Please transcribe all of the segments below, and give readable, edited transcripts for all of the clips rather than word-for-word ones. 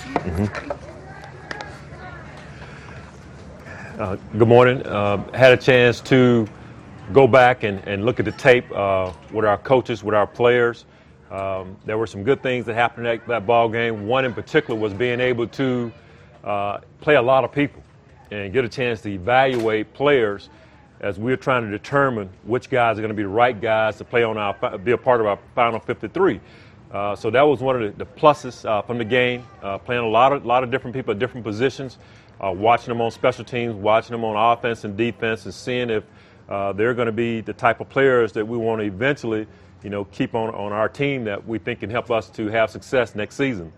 Good morning. Had a chance to go back and look at the tape with our coaches, with our players. There were some good things that happened in that ball game. One in particular was being able to play a lot of people and get a chance to evaluate players as we're trying to determine which guys are going to be the right guys to play on be a part of our final 53. So that was one of the pluses from the game, playing a lot of different people at different positions, watching them on special teams, watching them on offense and defense, and seeing if they're going to be the type of players that we want to eventually, keep on our team that we think can help us to have success next season.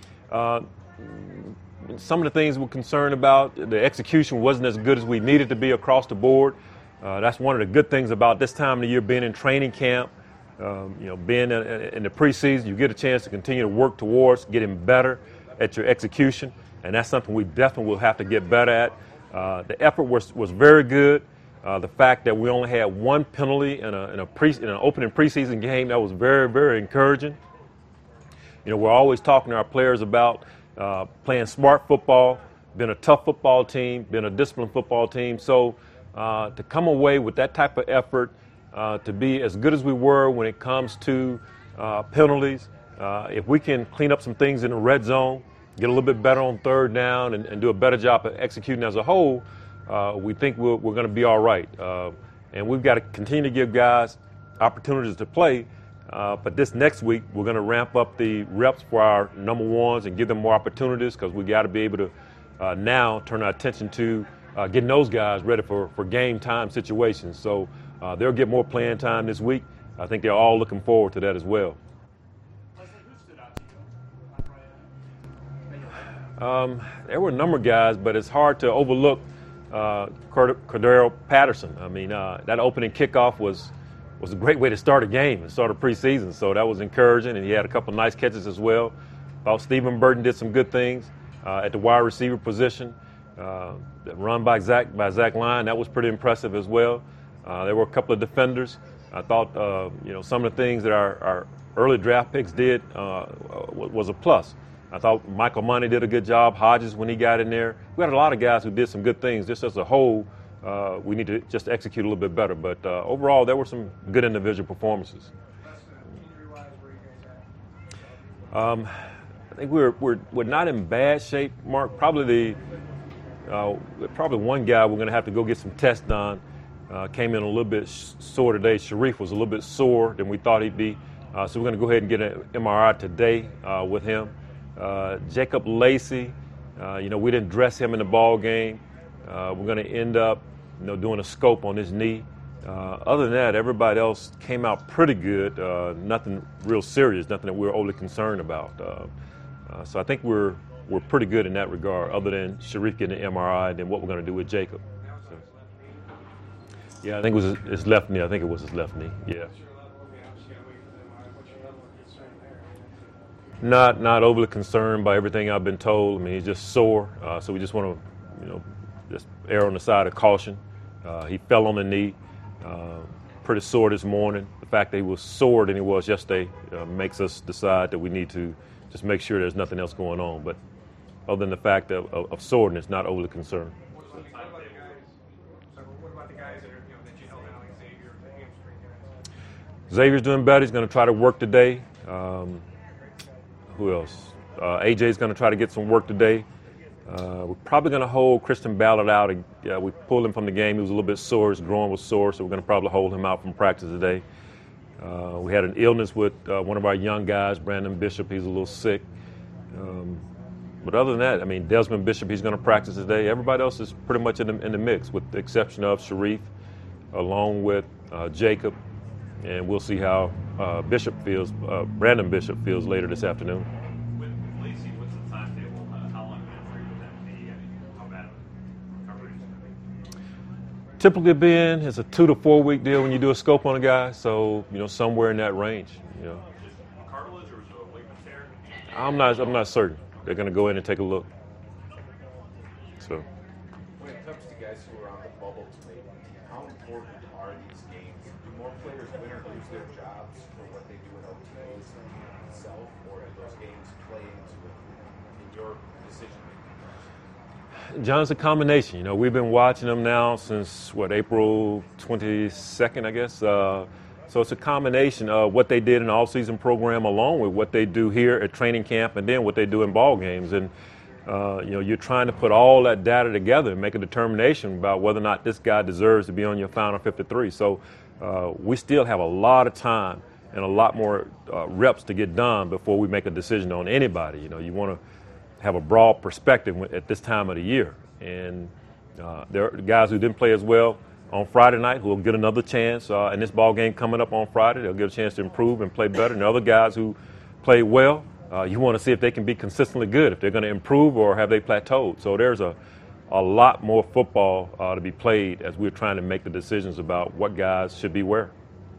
Some of the things we're concerned about, the execution wasn't as good as we needed to be across the board. That's one of the good things about this time of the year, being in training camp. Being in the preseason, you get a chance to continue to work towards getting better at your execution, and that's something we definitely will have to get better at. The effort was very good. The fact that we only had one penalty in an opening preseason game, that was very, very encouraging. We're always talking to our players about playing smart football, being a tough football team, being a disciplined football team. So to come away with that type of effort, to be as good as we were when it comes to penalties. If we can clean up some things in the red zone, get a little bit better on third down, and do a better job of executing as a whole, we think we're going to be all right. And we've got to continue to give guys opportunities to play. But this next week, we're going to ramp up the reps for our number ones and give them more opportunities, because we got to be able to now turn our attention to getting those guys ready for game time situations. So they'll get more playing time this week. I think they're all looking forward to that as well. There were a number of guys, but it's hard to overlook Cordero Patterson. I mean, that opening kickoff was a great way to start a game and start a preseason. So that was encouraging, and he had a couple of nice catches as well. Thought Stephen Burton did some good things at the wide receiver position. The run by Zach Line, that was pretty impressive as well. There were a couple of defenders. I thought, some of the things that our early draft picks did was a plus. I thought Michael Money did a good job. Hodges, when he got in there. We had a lot of guys who did some good things. Just as a whole, we need to just execute a little bit better. But overall, there were some good individual performances. I think we're not in bad shape, Mark. Probably one guy we're going to have to go get some tests done. Came in a little bit sore today. Sharif was a little bit sore than we thought he'd be. So we're going to go ahead and get an MRI today with him. Jacob Lacey, we didn't dress him in the ball game. We're going to end up, doing a scope on his knee. Other than that, everybody else came out pretty good. Nothing real serious, nothing that we're overly concerned about. So I think we're pretty good in that regard, other than Sharif getting an MRI and then what we're going to do with Jacob. So, yeah, I think it was his left knee. Yeah. Not overly concerned by everything I've been told. I mean, he's just sore, so we just want to, just err on the side of caution. He fell on the knee, pretty sore this morning. The fact that he was sore than he was yesterday makes us decide that we need to just make sure there's nothing else going on. But other than the fact of soreness, not overly concerned. What about the guys that you held out, like Xavier, the hamstring guys? Xavier's doing better. He's going to try to work today. Who else? AJ's going to try to get some work today. We're probably going to hold Christian Ballard out. We pulled him from the game. He was a little bit sore. His groin was sore, so we're going to probably hold him out from practice today. We had an illness with one of our young guys, Brandon Bishop. He's a little sick. But other than that, I mean, Desmond Bishop, he's going to practice today. Everybody else is pretty much in the mix, with the exception of Sharif, along with Jacob. And we'll see how Brandon Bishop feels later this afternoon. With Lacey, what's the timetable? How long would that be? How bad of a recovery is it going to be? Typically it's a 2 to 4 week deal when you do a scope on a guy. So, somewhere in that range. Is it cartilage or is it a ligament tear? I'm not certain. They're going to go in and take a look. So. When it comes to guys who are on the bubble tonight, how important are these games? Do more players win or lose their jobs for what they do in OTAs and itself, or do those games play into it in your decision-making? John, it's a combination. You know, we've been watching them now since, April 22nd, I guess. So it's a combination of what they did in the off-season program along with what they do here at training camp and then what they do in ball games. And, you know, you're trying to put all that data together and make a determination about whether or not this guy deserves to be on your final 53. So we still have a lot of time and a lot more reps to get done before we make a decision on anybody. You know, you want to have a broad perspective at this time of the year. And there are guys who didn't play as well on Friday night who will get another chance in this ball game coming up on Friday. They'll get a chance to improve and play better. And the other guys who played well, you want to see if they can be consistently good, if they're going to improve or have they plateaued. So there's a lot more football to be played as we're trying to make the decisions about what guys should be where.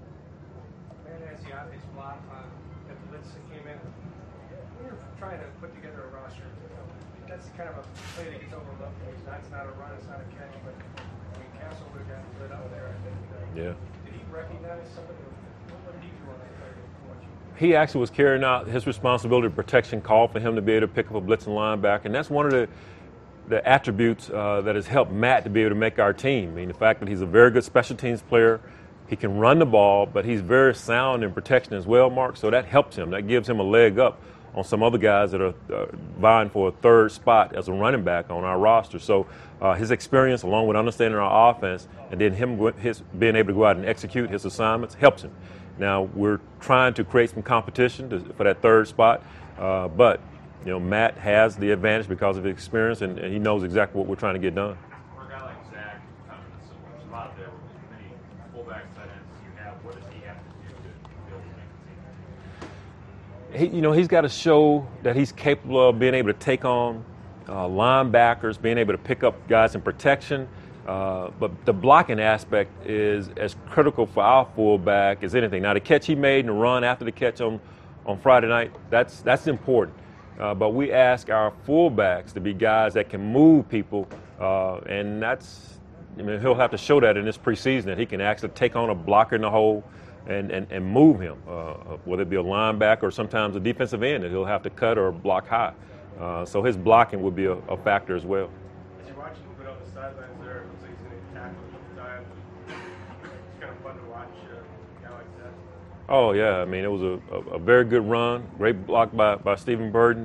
Man, as the offensive line at the blitz that came in, when you're trying to put together a roster, that's kind of a play that gets overlooked. It's not a run, it's not a catch, but Castle would have gotten lit up there, I think. Yeah. Did he recognize something? What did he do on that play? He actually was carrying out his responsibility of protection call for him to be able to pick up a blitzing linebacker, and that's one of the attributes that has helped Matt to be able to make our team. I mean, the fact that he's a very good special teams player, he can run the ball, but he's very sound in protection as well, Mark, so that helps him. That gives him a leg up on some other guys that are vying for a third spot as a running back on our roster. So his experience, along with understanding our offense, and then being able to go out and execute his assignments, helps him. Now, we're trying to create some competition for that third spot, but you know, Matt has the advantage because of his experience, and he knows exactly what we're trying to get done. For a guy like Zach, kind of in a similar spot there with as many fullbacks, tight ends as you have, what does he have to do to be able to make the team? You know, he's got to show that he's capable of being able to take on linebackers, being able to pick up guys in protection. But the blocking aspect is as critical for our fullback as anything. Now, the catch he made and the run after the catch on Friday night, that's important. But we ask our fullbacks to be guys that can move people, and he'll have to show that in this preseason, that he can actually take on a blocker in the hole and move him, whether it be a linebacker or sometimes a defensive end that he'll have to cut or block high. So his blocking would be a factor as well. As you watch him put on the sidelines there, it looks like he's going to tackle at the time. It's kind of fun to watch a guy like that. Oh, yeah. I mean, it was a very good run, great block by Stephen Burden.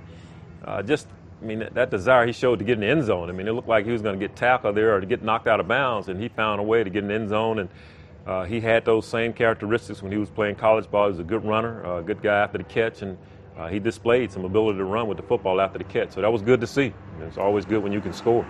That desire he showed to get in the end zone. I mean, it looked like he was going to get tackled there or to get knocked out of bounds, and he found a way to get in the end zone. And he had those same characteristics when he was playing college ball. He was a good runner, a good guy after the catch, and he displayed some ability to run with the football after the catch. So that was good to see. It's always good when you can score.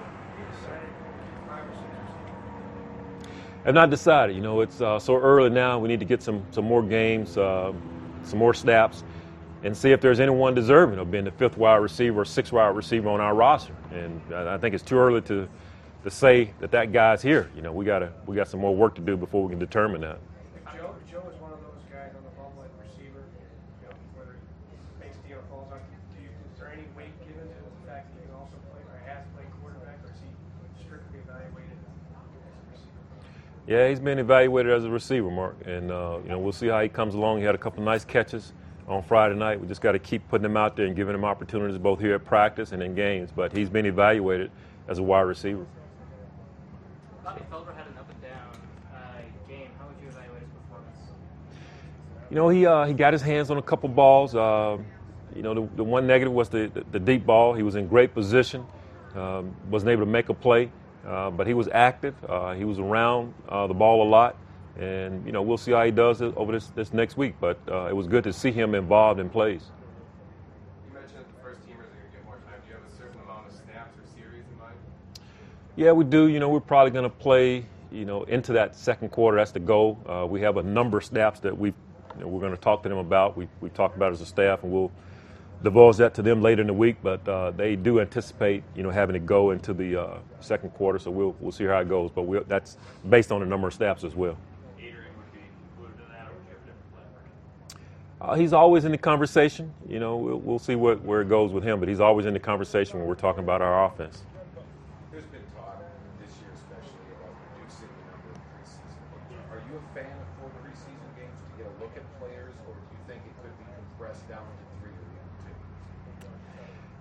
I've not decided. You know, it's so early now. We need to get some more games, some more snaps, and see if there's anyone deserving of being the fifth wide receiver or sixth wide receiver on our roster. And I think it's too early to say that guy's here. You know, we got some more work to do before we can determine that. Joe is one of those guys on the bubble like receiver. You know, whether he makes the falls on. Is there any weight given to the fact that he can also play or has played quarterback, or is he strictly evaluated as a receiver? Yeah, he's been evaluated as a receiver, Mark, and you know, we'll see how he comes along. He had a couple nice catches on Friday night. We just got to keep putting him out there and giving him opportunities both here at practice and in games. But he's been evaluated as a wide receiver. Bobby Felder had an up and down game. How would you evaluate his performance? You know, he got his hands on a couple balls. You know, the one negative was the deep ball. He was in great position, wasn't able to make a play, but he was active. He was around the ball a lot, and you know, we'll see how he does it over this next week. But it was good to see him involved in plays. You mentioned that the first teamers are going to get more time. Do you have a certain amount of snaps or series in mind? Yeah, we do. You know, we're probably going to play, you know, into that second quarter. That's the goal. We have a number of snaps that we're going to talk to them about. We talked about it as a staff, and we'll divulge that to them later in the week. But they do anticipate, you know, having to go into the second quarter. So we'll see how it goes. But that's based on the number of snaps as well. Adrian would be included in that, or would you have a different plan? He's always in the conversation. You know, we'll see where it goes with him. But he's always in the conversation when we're talking about our offense. There's been talk this year especially about reducing the number of preseason games. Are you a fan of 4 preseason games to get a look at players, or do you think it could be compressed down to 3 or even 2?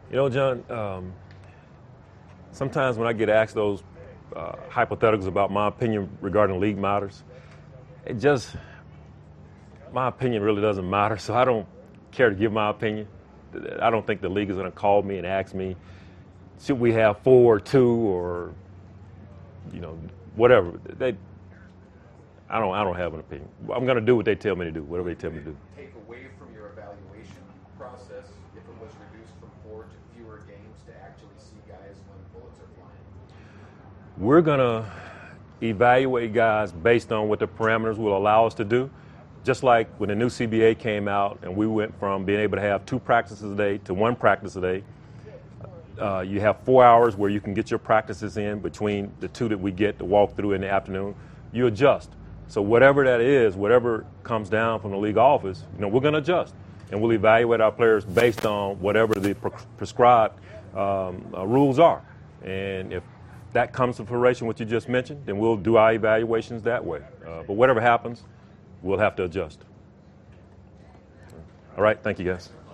You know, John, sometimes when I get asked those hypotheticals about my opinion regarding league matters, my opinion really doesn't matter, so I don't care to give my opinion. I don't think the league is going to call me and ask me, should we have 4 or 2 or, whatever. I don't have an opinion. I'm going to do what they tell me to do, whatever they tell me to do. Take away from your evaluation process if it was reduced from 4 to fewer games to actually see guys when bullets are flying? We're going to evaluate guys based on what the parameters will allow us to do. Just like when the new CBA came out and we went from being able to have 2 practices a day to 1 practice a day, you have 4 hours where you can get your practices in between the 2 that we get to walk through in the afternoon. You adjust. So whatever that is, whatever comes down from the league office, we're going to adjust. And we'll evaluate our players based on whatever the prescribed rules are. And if that comes to fruition, what you just mentioned, then we'll do our evaluations that way. But whatever happens, we'll have to adjust. All right, thank you, guys.